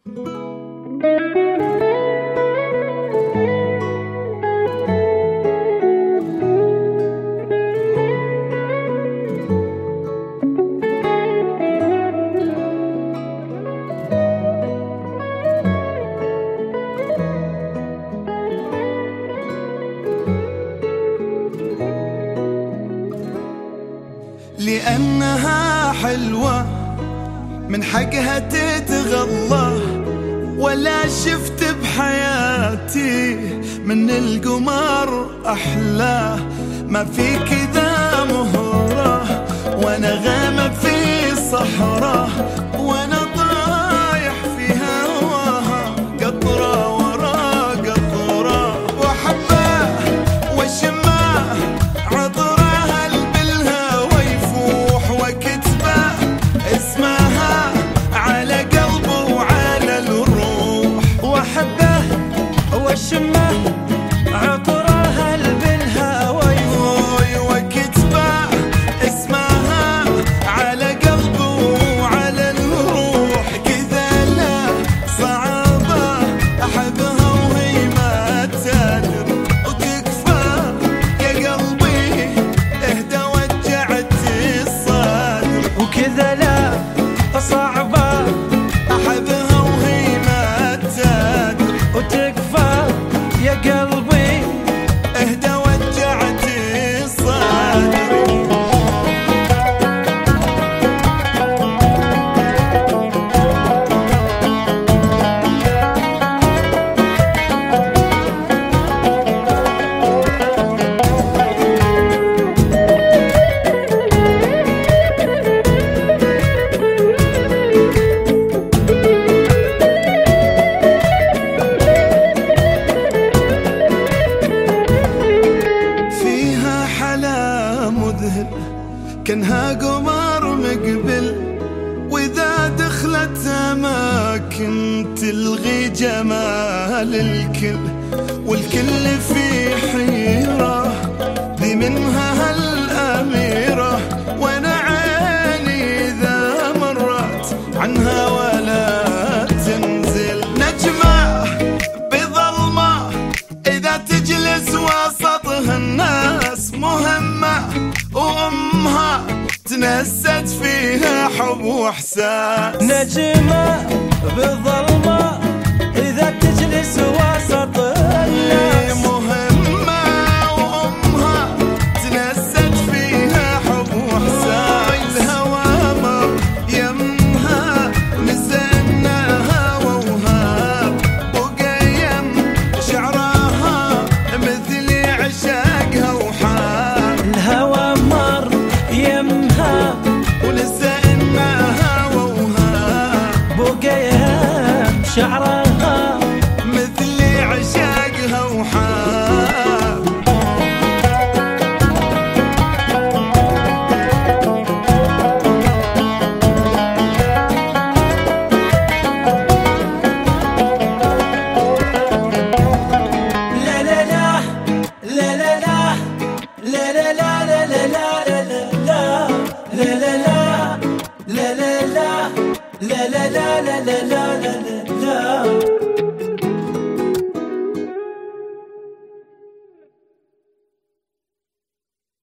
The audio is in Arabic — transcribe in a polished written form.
لأنها حلوة من حقها تتغلى، ولا شفت بحياتي من القمر أحلى. ما في كذا مهرة وأنا غامة في صحراء، وأنا طايح في هواها قطرة ورا قطرة، وأحبه وأشمه عطرها بالهوى يفوح، وكتبه اسمها على قلبه وعلى الروح. وأحبه وأشمه عطرها بالهوى يفوح، وكتبه اسمها على قلبه وعلى الروح. كذا لا صعبة أحبها وهي ما تدري، وتكفى يا قلبي اهدى وجعت الصدر. وكذا لا صعبة أحبها وهي ما تدري، وتكفى يا قلبي اهدى وجعت الصدر. فيها حلا مذهل كانها قمر مقبل، وإذا دخلت أماكن تلغي جمال الكل، والكل في حيرة ذي منها هالأميرة. وأنا عيني إذا مرت عنها ولا تنزل، نجمة بظلمة إذا تجلس وسطها الناس مهمة، وأمها تنست فيها حب وإحساس. نجمة